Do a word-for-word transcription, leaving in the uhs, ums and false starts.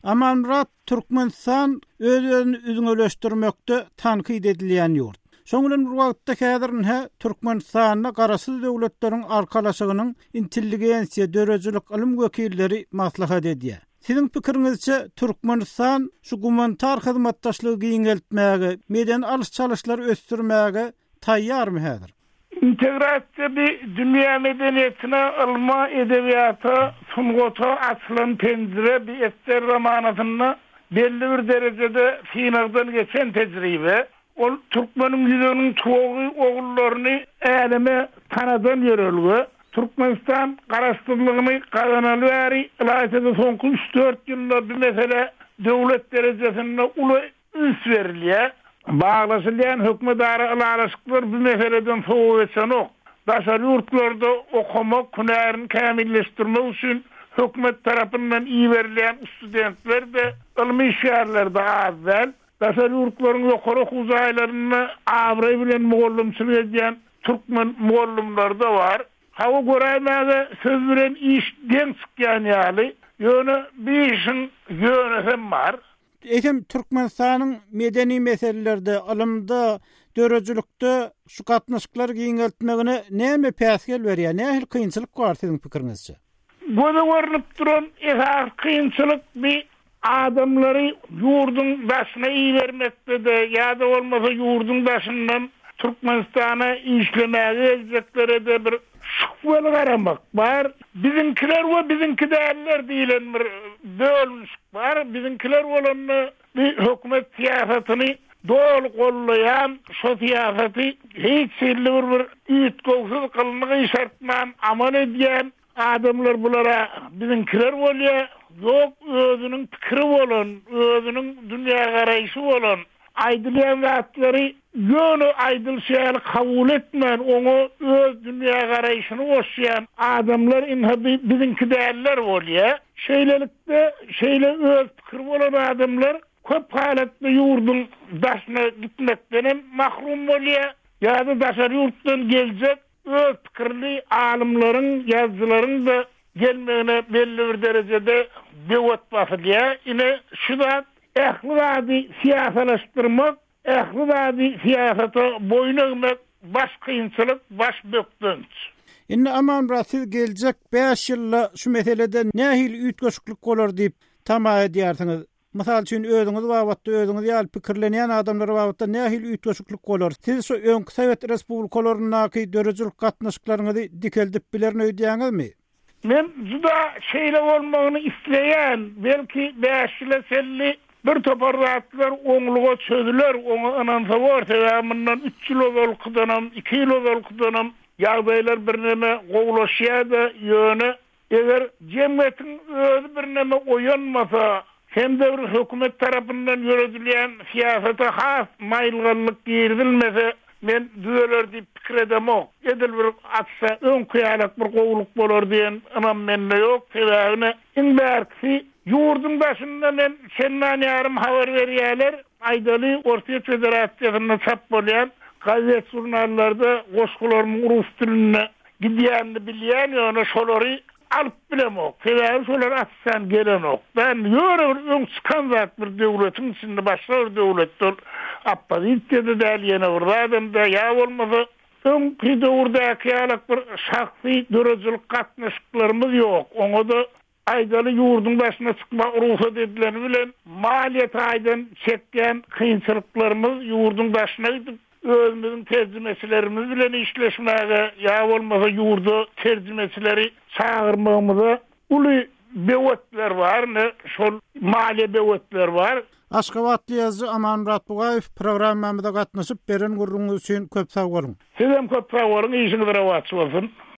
Amanrat Türkmenistan öz-özüni üzüňeleşdirmekde tanqid edilýän ýurt. Şoňuň wagtda häzirin he Türkmenistanyna garasyz döwletleriň arkalaşygynyň intelligensiýa, dörejilik ilim wekilleri maslahat edýär. Sizin pikiriňizçe Türkmenistan şu gumanitar hyzmatdaşlygy giňeltmäge, meden alys çalyşlar ösdürmäge taýýarmy häzir? İntegrasiya bir dünya medeniyetine alma edebiyata, sungota açılan pencere bir eser romanatını belli bir derecede finaldan geçen tecrübe. O Türkmenin yüzünün çoğu oğullarını elime tanıdan yörülgü. Türkmenistan karastırlığını kazanalı veri ilasede sonku üç dört yılda bir mesele devlet derecesinde ulu üs veriliyor. Bağlaşılayan hükmedarı alaşıklar bir meseleden soğuk etsen o. Daşarı yurtlarda okuma künerini kamilleştirme için hükmet tarafından iyi verilen studentler de ilmi şehirlerde azvel. Daşarı yurtların yukarı uzaylarını avray bilen muğallımçılık eden Türkmen muğallımlar da var. Hava görevmede söz veren iş den sıkyan yali. Yönü bir işin yönü hem var. Etem Türkmenistanyň medeni meselelerde, alymda, dörejilikde şu gatnaşyklar giňeltmegine näme päsgel berýär? Nähil kynçylyk bar siziň pikiriňizçe? Göze görünüp duran esas kynçylyk bir adamlary ýurdun başyna iýermekde de, ýa-da bolmasa ýurdun başyndan Türkmenistana işlemäge eljekleri de bir şüpeli garamak var. Bizinkiler we bizinki değerler diýilen bir bölünüşik var. Bizinkiler bolanny bir hökümet siýasatyny dol gollayan, şo siýasaty hiç sirli bir üýtgöwsüz kılnygy şartman amal edýän adamlar bulara bizinkiler bolýar. Ýok, özüniň pikiri bolan, özüniň dünýä garaýşy bolan aýdylýan zatlary ýöne aýdyl şeýle kabul etmän, oňa öz dünýä garaýşyny goşýan adamlar inhabi bizinki däller bolýar. Şeýlelikde şeýle öz pikiri bolan adamlar köp halatda ýurdun başyna gitmekden mahrum bolýar. Ýa-da daşary ýurtdan geljek öz pikirli alimlaryň, ýazgylaryň da gelmegine belli bir derecede dewlet basylýar. Ine şu da ähli siýasalaşdyrmak, ähli siýasata boyun eğmek baş kynçylyk, baş bökdünç. Indi aman siz geljek beş ýylda şu meselede nähil üýtgeşiklik bolar diýip tama edýärsiňiz. Mysal üçin özüňiz wagtda özüňiz ýaly pikirlenýän adamlar wagtda nähil üýtgeşiklik bolar? Siz şu öňki Sowet Respublikalarynyňky dörejilik gatnaşyklaryňy dikeldip bilerini öýdýäňizmi? Men juda şeýle bolmagyny isleýän, belki beş ýyla selli bir toparlatlar oňluga çözüler, oňa anansa bar täwäminden üç ýyl ozalkydanam, iki ýyl ozalkydanam ýagdaýlar birneme gowlaşýar-da ýöne. Eger jemgyýetiň özü birneme oýanmasa, hem de bir hökümet tarapyndan ýöretilýän siýasata has maýylgylyk girdilmese, men düzeler diýip pikir edemok. Edil bir atsa öňküýälek bir gowluk bolar diýen anam mende ýok. Sebäbine inbärki ýurdun başynda men senden ýarym habar berýärler. Aýdaly Orta Federasiýasyna çap bolýan gazet jurnallarda goşgularyň rus diline gidýänini bilýän ýöne şolary alyp bilemok. Sebäbi şolar atsan gelenok. Ben ýöre bir öň çykan zat bir döwletiň içinde başga bir döwletler appozisiýada däl ýene bir adamda ýa bolmasa öňki döwürdäki ýalak bir şahsy dörejilik gatnaşyklarymyz ýok. Oňa da aýdaly ýurdun başyna çykmak ruhsat edilen bilen maliýet aýdan çekýän kynçylyklarymyz ýurdun başyna gidip özümüzün tercümesilerimiz bilen işleşmäge ýa bolmasa ýurda tercümesileri çağırmamyza uly bewetler var, ne şol maliýe bewetler var. Aşgabatly ýazgy Amanrat Bugaýew programmamyzda gatnaşyp beren gurrunňyz üçin köp sag bolun. Sizem köp sag bolun, işiniz rawat bolsun.